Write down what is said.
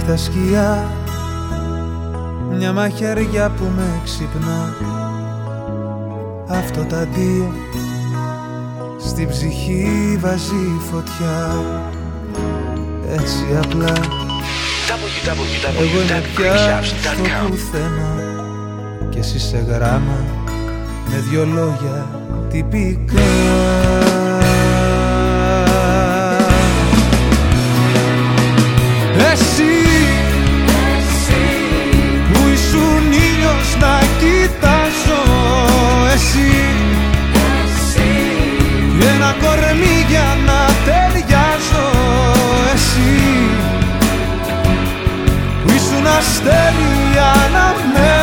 τα σκιά, μια μαχαιριά που με ξυπνά. Αυτό το αντίο στην ψυχή βάζει φωτιά. Έτσι απλά εγώ είμαι πια στο πουθενά κι εσύ σε γράμμα με δυο λόγια τυπικά. Εσύ που ήσουν ήλιος να κοιτάζω, εσύ και ένα κορμί για να ταιριάζω, εσύ που ήσουν αστέρι αναμένο